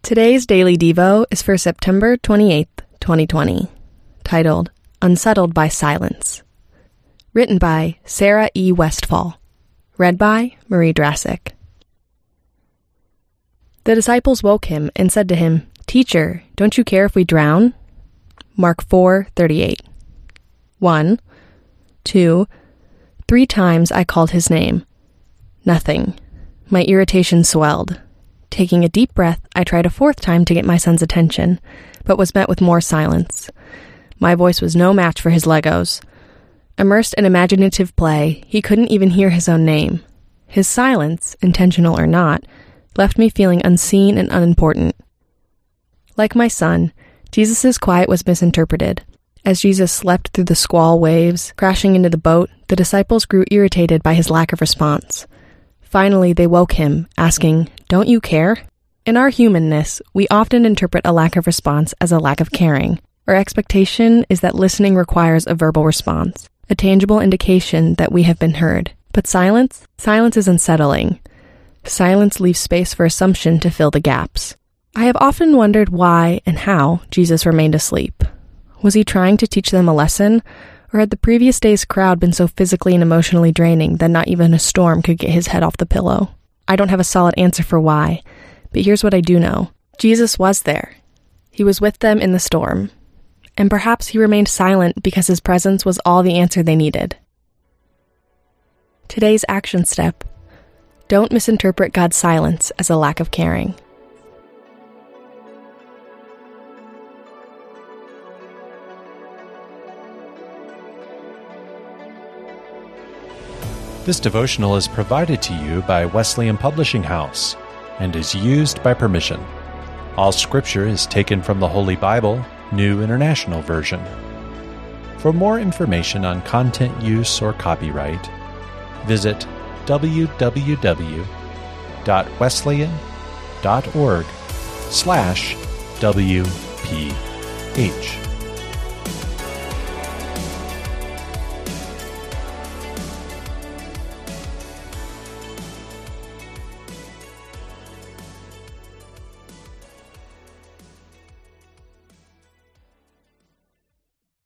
Today's Daily Devo is for September 28th, 2020, titled Unsettled by Silence. Written by Sarah E. Westfall. Read by Marie Drasick. The disciples woke him and said to him, "Teacher, don't you care if we drown?" Mark 4:38. 1, 2, 3 times I called his name. Nothing. My irritation swelled. Taking a deep breath, I tried a 4th time to get my son's attention, but was met with more silence. My voice was no match for his Legos. Immersed in imaginative play, he couldn't even hear his own name. His silence, intentional or not, left me feeling unseen and unimportant. Like my son, Jesus' quiet was misinterpreted. As Jesus slept through the squall waves, crashing into the boat, the disciples grew irritated by his lack of response. Finally, they woke him, asking, "Don't you care?" In our humanness, we often interpret a lack of response as a lack of caring. Our expectation is that listening requires a verbal response, a tangible indication that we have been heard. But silence is unsettling. Silence leaves space for assumption to fill the gaps. I have often wondered why and how Jesus remained asleep. Was he trying to teach them a lesson? Or had the previous day's crowd been so physically and emotionally draining that not even a storm could get his head off the pillow? I don't have a solid answer for why, but here's what I do know. Jesus was there. He was with them in the storm. And perhaps he remained silent because his presence was all the answer they needed. Today's action step: don't misinterpret God's silence as a lack of caring. This devotional is provided to you by Wesleyan Publishing House and is used by permission. All scripture is taken from the Holy Bible, New International Version. For more information on content use or copyright, visit www.wesleyan.org/WPH.